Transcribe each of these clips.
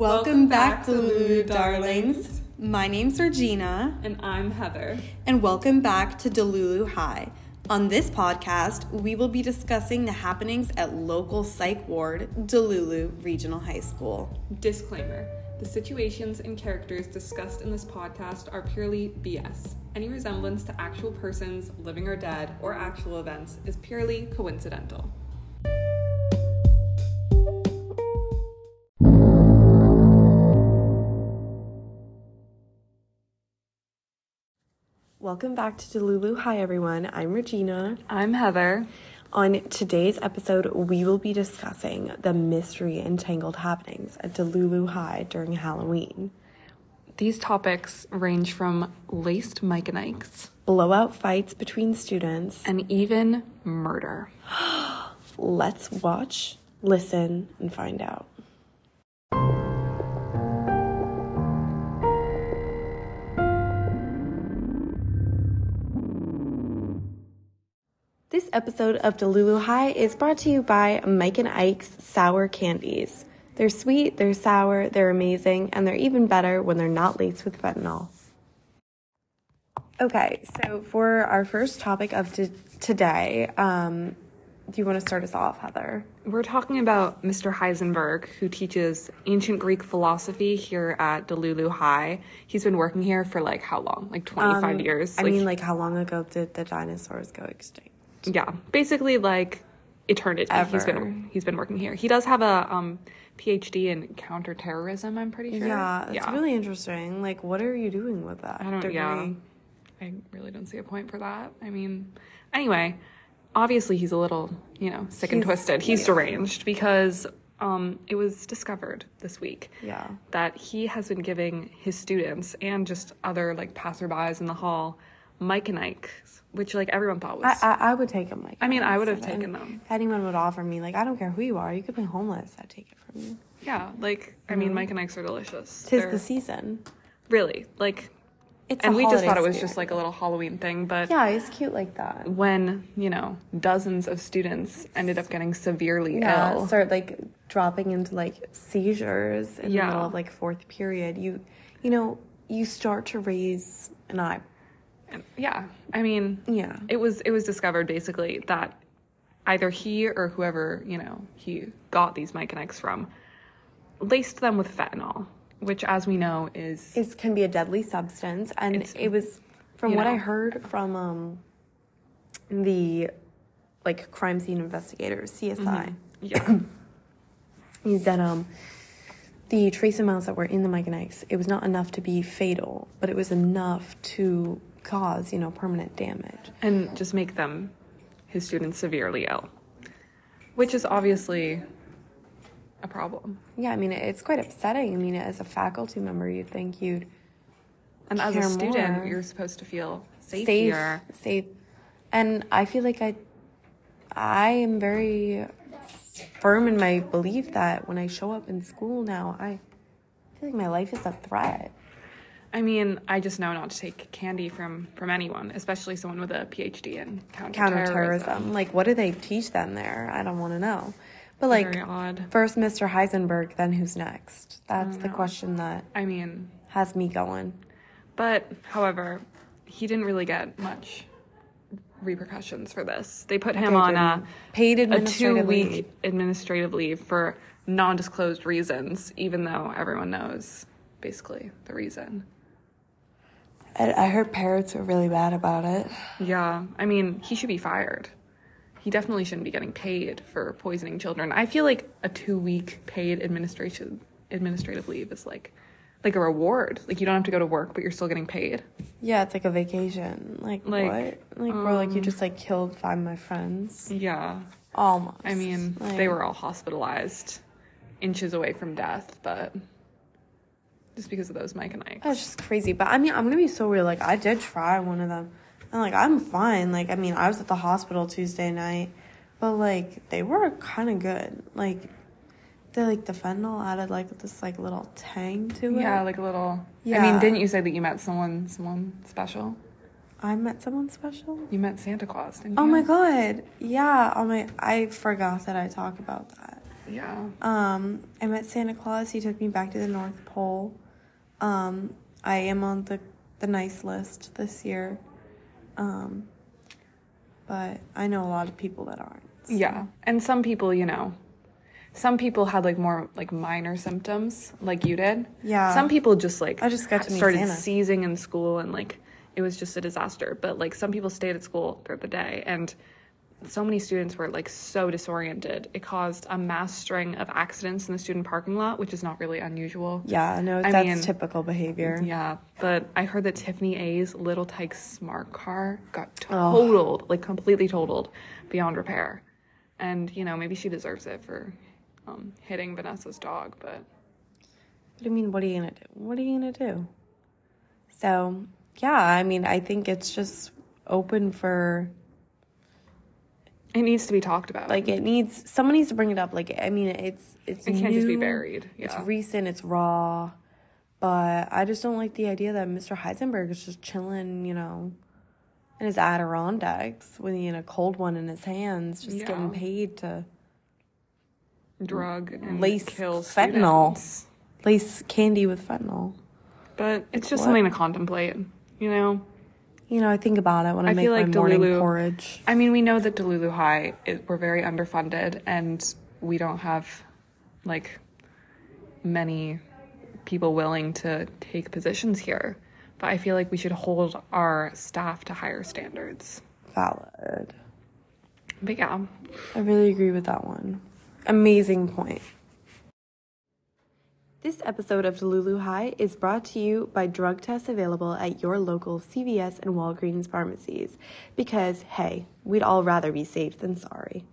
Welcome back to Lulu Darlings. My name's Regina. And I'm Heather. And welcome back to Delulu High. On this podcast, we will be discussing the happenings at local psych ward, Delulu Regional High School. Disclaimer. The situations and characters discussed in this podcast are purely BS. Any resemblance to actual persons, living or dead, or actual events is purely coincidental. Welcome back to Delulu High, everyone. I'm Regina. I'm Heather. On today's episode, we will be discussing the mystery and tangled happenings at Delulu High during Halloween. These topics range from laced Mike and Ike's, blowout fights between students, and even murder. Let's watch, listen, and find out. This episode of Delulu High is brought to you by Mike and Ike's Sour Candies. They're sweet, they're sour, they're amazing, and they're even better when they're not laced with fentanyl. Okay, so for our first topic of today, do you want to start us off, Heather? We're talking about Mr. Heisenberg, who teaches ancient Greek philosophy here at Delulu High. He's been working here for, how long? 25 years? How long ago did the dinosaurs go extinct? Yeah, basically eternity. Ever. He's been working here. He does have a PhD in counterterrorism, I'm pretty sure. Yeah, it's really interesting. What are you doing with that degree? I really don't see a point for that. Anyway, obviously he's a little, sick and twisted. He's deranged because it was discovered this week that he has been giving his students and just other passerbys in the hall Mike and Ike's, which everyone thought was... I would take them. I would have taken them. If anyone would offer me, I don't care who you are, you could be homeless, I'd take it from you. Yeah, Mike and Ike's are delicious. Tis the season. Really, it's and we just thought it was just a little Halloween thing, but... Yeah, it's cute like that. When, dozens of students ended up getting severely ill. Start, dropping into, seizures in the middle of, fourth period, you start to raise an eye. Yeah, it was discovered basically that either he or whoever, he got these Mike and Ike's from, laced them with fentanyl, which, as we know, can be a deadly substance. And it was, from what I heard from the, crime scene investigators, CSI. Yeah. Is that, the trace amounts that were in the Mike and Ike's, it was not enough to be fatal, but it was enough to cause, permanent damage. And just make his students, severely ill. Which is obviously a problem. Yeah, it's quite upsetting. As a faculty member, you'd think you'd And as a student, more. You're supposed to feel safe here. Safe. And I feel like I am very firm in my belief that when I show up in school now, I feel like my life is a threat. I just know not to take candy from anyone, especially someone with a PhD in counterterrorism. What do they teach them there? I don't want to know. But very odd. First Mr. Heisenberg, then who's next? That's the question that has me going. But, however, he didn't really get much repercussions for this. They put him on a paid administrative 2-week administrative leave for non-disclosed reasons, even though everyone knows basically the reason. I heard parents were really bad about it. Yeah, he should be fired. He definitely shouldn't be getting paid for poisoning children. I feel like a 2-week paid administrative leave is like a reward. You don't have to go to work, but you're still getting paid. Yeah, it's like a vacation. What? Bro, you just killed 5 of my friends. Yeah. Almost. They were all hospitalized, inches away from death, but just because of those Mike and Ike's. That's just crazy. But I'm gonna be so real. I did try one of them. And I'm fine. I was at the hospital Tuesday night, but they were kind of good. The fentanyl added this little tang to it. Yeah, a little. Yeah. Didn't you say that you met someone special? I met someone special? You met Santa Claus, didn't you? Oh my god. Yeah. I forgot that I talked about that. Yeah. I met Santa Claus. He took me back to the North Pole. I am on the nice list this year. But I know a lot of people that aren't. So. Yeah. And some people, some people had like more like minor symptoms like you did. Yeah. Some people just like I just got to meet started Santa. seizing in school and like it was just a disaster. But like some people stayed at school throughout the day and so many students were like so disoriented. It caused a mass string of accidents in the student parking lot, which is not really unusual. Yeah, no, that's typical behavior. Yeah, but I heard that Tiffany A's Little Tyke smart car got totaled, like completely totaled beyond repair. And, maybe she deserves it for hitting Vanessa's dog, but I mean, what are you going to do? What are you going to do? So, yeah, I mean, I think it's just open for... It needs to be talked about. Like, someone needs to bring it up. Like, I mean, it can't just be buried. Yeah. It's recent, it's raw. But I just don't like the idea that Mr. Heisenberg is just chilling, in his Adirondacks with, a cold one in his hands, just getting paid to... drug and lace kill fentanyl. Students. Lace candy with fentanyl. But it's just something to contemplate, I think about it when I make feel like my morning Delulu, porridge. I mean, we know that Delulu High, we're very underfunded, and we don't have, like, many people willing to take positions here. But I feel like we should hold our staff to higher standards. Valid. But yeah. I really agree with that one. Amazing point. This episode of Delulu High is brought to you by drug tests available at your local CVS and Walgreens pharmacies. Because, hey, we'd all rather be safe than sorry.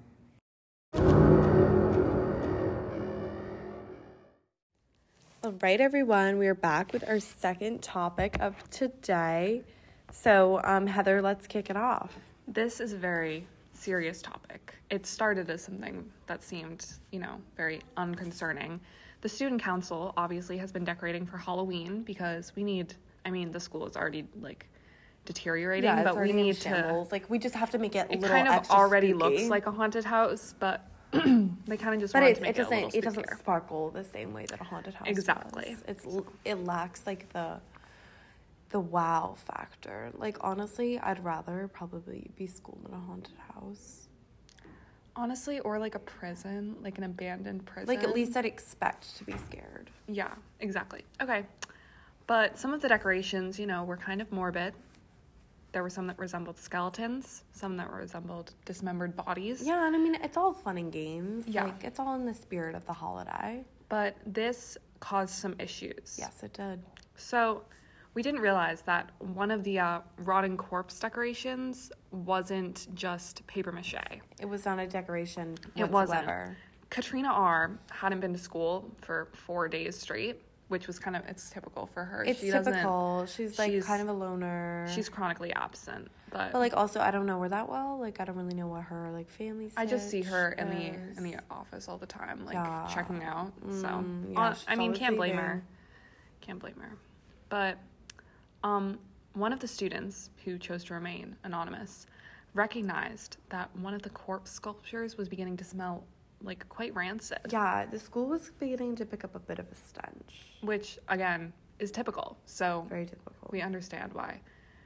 All right, everyone, we are back with our second topic of today. So, Heather, let's kick it off. This is a very serious topic. It started as something that seemed, very unconcerning. The student council obviously has been decorating for Halloween because the school is already deteriorating, but we need to we just have to make it a little kind of extra already spooky. looks like a haunted house, but they kind of just wanted to make it a little spookier. It doesn't sparkle the same way that a haunted house exactly does. It lacks the wow factor. Honestly, I'd rather probably be schooled in a haunted house. Honestly, or a prison, an abandoned prison. At least I'd expect to be scared. Yeah, exactly. Okay. But some of the decorations, were kind of morbid. There were some that resembled skeletons, some that resembled dismembered bodies. Yeah, and it's all fun and games. Yeah. It's all in the spirit of the holiday. But this caused some issues. Yes, it did. So we didn't realize that one of the rotting corpse decorations wasn't just paper mache. It was not a decoration whatsoever. It wasn't. Katrina R. hadn't been to school for 4 days straight, which was it's typical for her. It's typical. She's kind of a loner. She's chronically absent. But also, I don't know her that well. I don't really know what her family's. I just see her in the office all the time, checking out. So can't blame her. Can't blame her. But one of the students who chose to remain anonymous recognized that one of the corpse sculptures was beginning to smell quite rancid. Yeah, the school was beginning to pick up a bit of a stench. Which, again, is typical. So very typical. We understand why.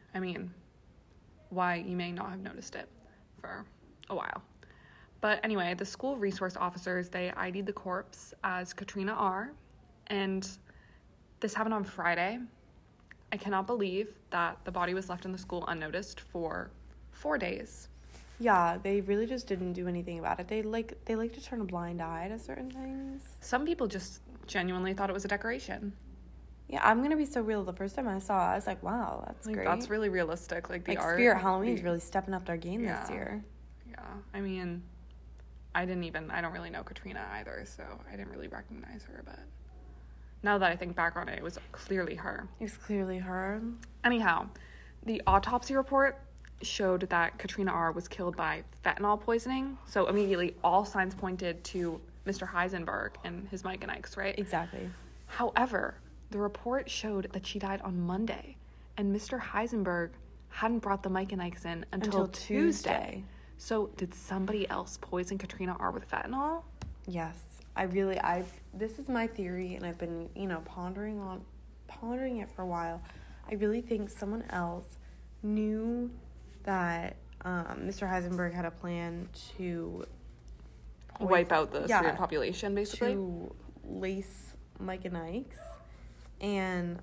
Why you may not have noticed it for a while. But anyway, the school resource officers, they ID'd the corpse as Katrina R. And this happened on Friday. I cannot believe that the body was left in the school unnoticed for 4 days. Yeah, they really just didn't do anything about it. They like to turn a blind eye to certain things. Some people just genuinely thought it was a decoration. Yeah, I'm going to be so real. The first time I saw it, I was like, wow, that's great. That's really realistic. The art. Spirit Halloween's really stepping up their game this year. Yeah, I don't really know Katrina either, so I didn't really recognize her, but now that I think back on it, it was clearly her. It was clearly her. Anyhow, the autopsy report showed that Katrina R. was killed by fentanyl poisoning. So immediately all signs pointed to Mr. Heisenberg and his Mike and Ike's, right? Exactly. However, the report showed that she died on Monday, and Mr. Heisenberg hadn't brought the Mike and Ike's in until Tuesday. So did somebody else poison Katrina R. with fentanyl? Yes. This is my theory, and I've been, pondering it for a while. I really think someone else knew that Mr. Heisenberg had a plan to wipe out the Syrian population, basically. To lace Mike and Ike's. And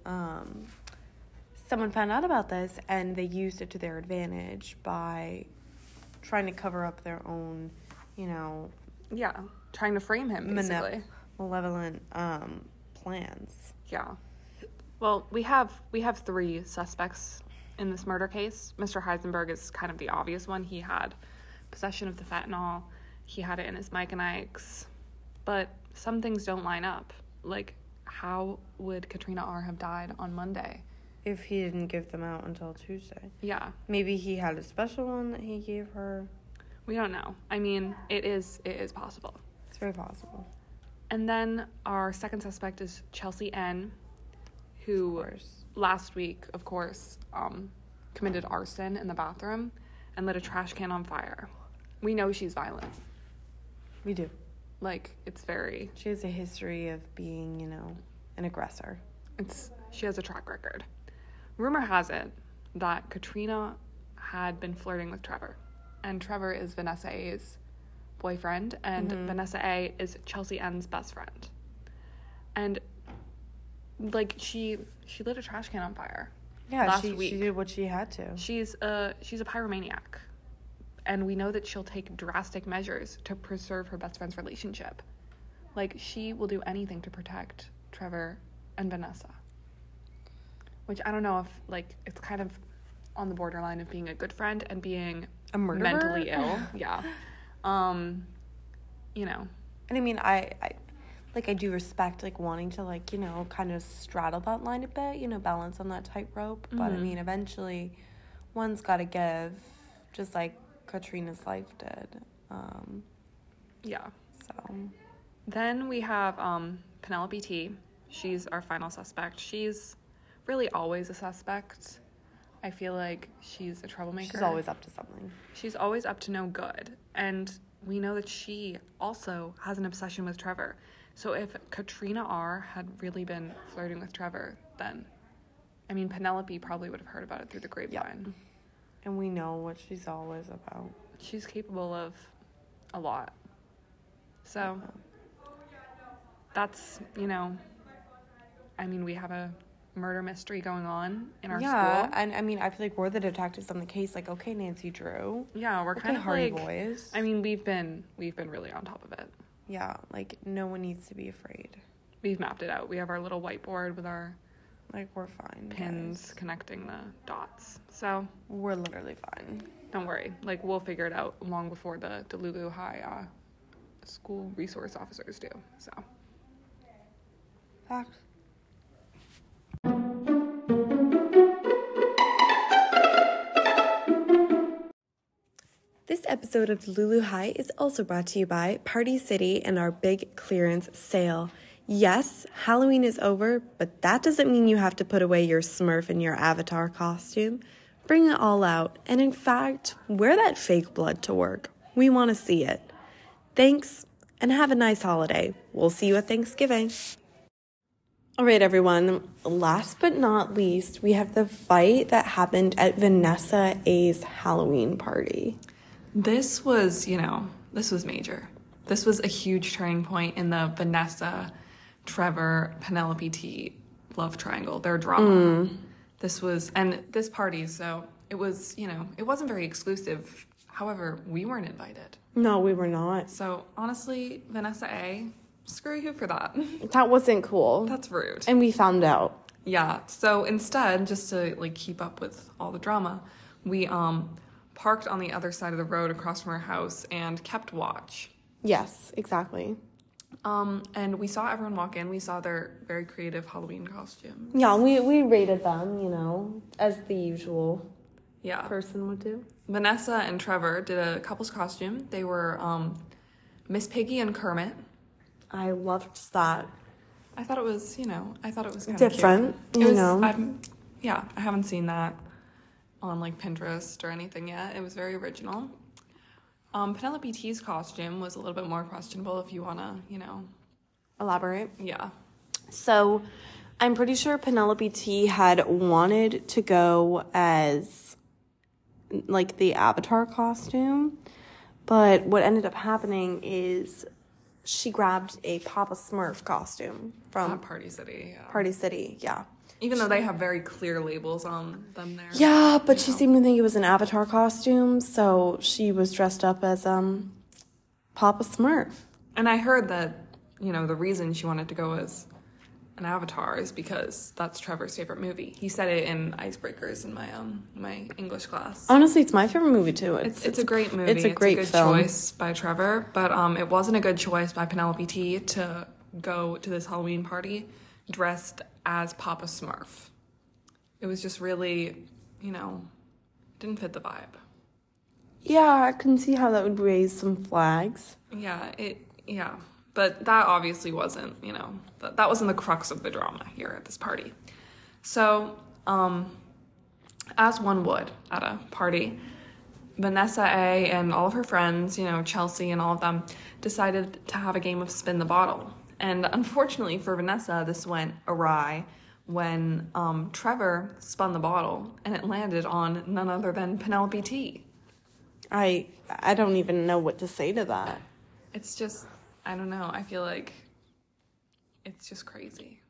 someone found out about this, and they used it to their advantage by trying to cover up their own, Yeah, trying to frame him, basically. Malevolent plans. Yeah. Well, we have 3 suspects in this murder case. Mr. Heisenberg is kind of the obvious one. He had possession of the fentanyl. He had it in his Mike and Ike's. But some things don't line up. Like, how would Katrina R. have died on Monday? If he didn't give them out until Tuesday. Yeah. Maybe he had a special one that he gave her. We don't know. I mean, it is possible. It's very possible. And then our second suspect is Chelsea N., who last week, of course, committed arson in the bathroom and lit a trash can on fire. We know she's violent. We do. Like, it's very... She has a history of being, an aggressor. She has a track record. Rumor has it that Katrina had been flirting with Trevor. And Trevor is Vanessa A's boyfriend, and Vanessa A is Chelsea N's best friend. And, like, she lit a trash can on fire. Yeah, last week. She did what she had to. She's a pyromaniac. And we know that she'll take drastic measures to preserve her best friend's relationship. Like, she will do anything to protect Trevor and Vanessa. Which I don't know if, like, it's kind of on the borderline of being a good friend and being a murderer? Mentally ill. Yeah. And I mean, I do respect, like, wanting to, like, kind of straddle that line a bit, balance on that tightrope. But, I mean, eventually, one's got to give, just like Katrina's life did. Yeah. So. Then we have Penelope T. She's our final suspect. She's really always a suspect. I feel like she's a troublemaker. She's always up to something. She's always up to no good. And we know that she also has an obsession with Trevor. So if Katrina R. had really been flirting with Trevor, then, I mean, Penelope probably would have heard about it through the grapevine. Yep. And we know what she's always about. She's capable of a lot. So, that's, I mean, we have a murder mystery going on in our school. Yeah, and I mean, I feel like we're the detectives on the case. Like, okay, Nancy Drew. Yeah, we're kind of Hardy like, boys. I mean, we've been really on top of it. Yeah, like, no one needs to be afraid. We've mapped it out. We have our little whiteboard with our... Like, we're fine. Pins guys. Connecting the dots. So... We're literally fine. Don't worry. Like, we'll figure it out long before the Delulu High school resource officers do. So... Fact. This episode of Delulu High is also brought to you by Party City and our big clearance sale. Yes, Halloween is over, but that doesn't mean you have to put away your Smurf and your Avatar costume. Bring it all out, and in fact, wear that fake blood to work. We want to see it. Thanks, and have a nice holiday. We'll see you at Thanksgiving. All right, everyone. Last but not least, we have the fight that happened at Vanessa A's Halloween party. This was, this was major. This was a huge turning point in the Vanessa, Trevor, Penelope T love triangle, their drama. And this party, so it was, it wasn't very exclusive. However, we weren't invited. No, we were not. So honestly, Vanessa A, screw you for that. That wasn't cool. That's rude. And we found out. Yeah. So instead, just to keep up with all the drama, we parked on the other side of the road across from her house and kept watch. Yes, exactly. And we saw everyone walk in. We saw their very creative Halloween costumes. Yeah, we rated them, as the usual person would do. Vanessa and Trevor did a couple's costume. They were Miss Piggy and Kermit. I loved that. I thought it was, kind of different, cute. I haven't seen that on Pinterest or anything yet. It was very original. Penelope T's costume was a little bit more questionable if you want to, elaborate. Yeah. So I'm pretty sure Penelope T had wanted to go as like the Avatar costume, but what ended up happening is she grabbed a Papa Smurf costume from Party City. Yeah. Party City, yeah. Even though they have very clear labels on them there. Yeah, but she seemed to think it was an Avatar costume, so she was dressed up as Papa Smurf. And I heard that, the reason she wanted to go as an Avatar is because that's Trevor's favorite movie. He said it in Icebreakers in my English class. Honestly, it's my favorite movie too. It's a great movie. It's a great film. Choice by Trevor, but it wasn't a good choice by Penelope T to go to this Halloween party dressed as Papa Smurf. It was just really, didn't fit the vibe. Yeah, I can see how that would raise some flags. Yeah. But that obviously wasn't, that wasn't the crux of the drama here at this party. So, as one would at a party, Vanessa A. and all of her friends, Chelsea and all of them, decided to have a game of spin the bottle. And unfortunately for Vanessa, this went awry when Trevor spun the bottle and it landed on none other than Penelope T. I don't even know what to say to that. It's just, I don't know. I feel like it's just crazy.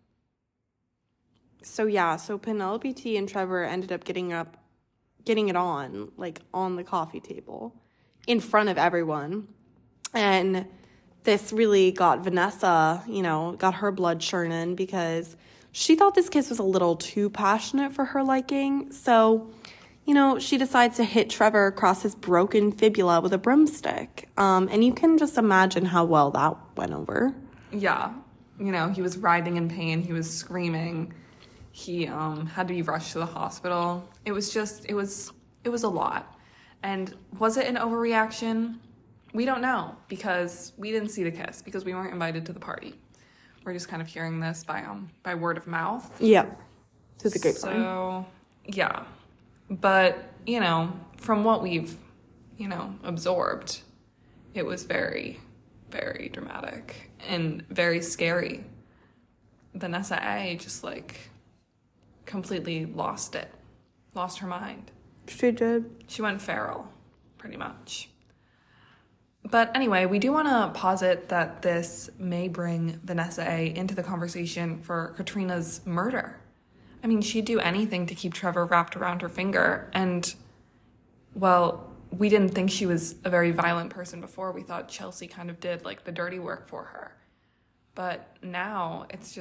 So Penelope T and Trevor ended up getting it on, like on the coffee table in front of everyone. And this really got Vanessa, got her blood churning because she thought this kiss was a little too passionate for her liking. So, she decides to hit Trevor across his broken fibula with a broomstick. And you can just imagine how well that went over. Yeah. He was writhing in pain. He was screaming. He had to be rushed to the hospital. It was a lot. And was it an overreaction? We don't know because we didn't see the kiss because we weren't invited to the party. We're just kind of hearing this by word of mouth. Yeah. To the grapevine. So, yeah. But, from what we've, absorbed, it was very, very dramatic and very scary. Vanessa A. just, completely lost her mind. She did. She went feral, pretty much. But anyway, we do want to posit that this may bring Vanessa A. into the conversation for Katrina's murder. I mean, she'd do anything to keep Trevor wrapped around her finger. And, well, we didn't think she was a very violent person before. We thought Chelsea kind of did, the dirty work for her. But now it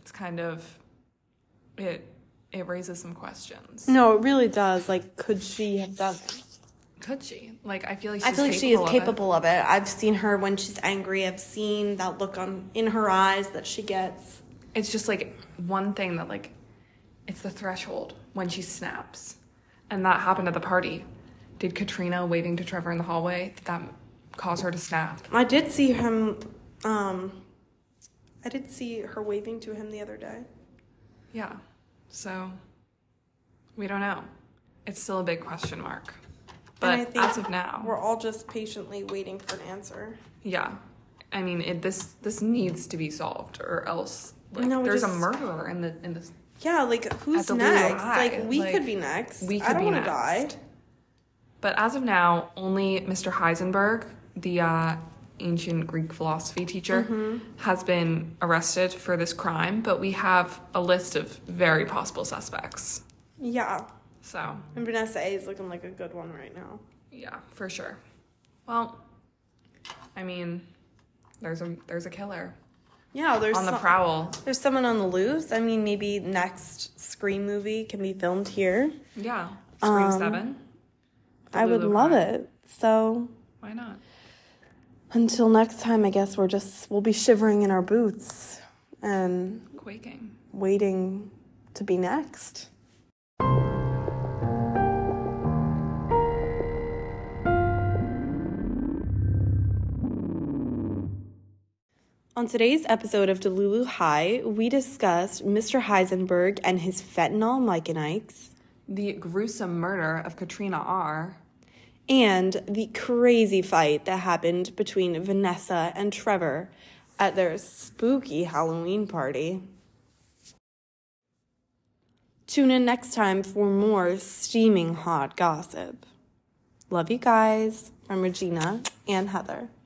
raises some questions. No, it really does. Could she have done it? Could she? I feel like she is capable of it. I've seen her when she's angry. I've seen that look in her eyes that she gets. It's just, one thing that, it's the threshold when she snaps. And that happened at the party. Did Katrina waving to Trevor in the hallway, did that cause her to snap? I did see him, I did see her waving to him the other day. Yeah. So, we don't know. It's still a big question mark. But as of now, we're all just patiently waiting for an answer. Yeah. I mean, this needs to be solved, or else there's a murderer in this. Yeah, who's next? We could be next. We could be next. I don't want to die. But as of now, only Mr. Heisenberg, the ancient Greek philosophy teacher, has been arrested for this crime. But we have a list of very possible suspects. Yeah. So. And Vanessa A. is looking like a good one right now. Yeah, for sure. Well, I mean, there's a killer. Yeah, there's on the prowl. There's someone on the loose. I mean, maybe next Scream movie can be filmed here. Yeah, Scream 7. I would love it. So why not? Until next time, I guess we'll be shivering in our boots and quaking, waiting to be next. On today's episode of Delulu High, we discussed Mr. Heisenberg and his fentanyl Mike and Ike's, the gruesome murder of Katrina R., and the crazy fight that happened between Vanessa and Trevor at their spooky Halloween party. Tune in next time for more steaming hot gossip. Love you guys, from Regina and Heather.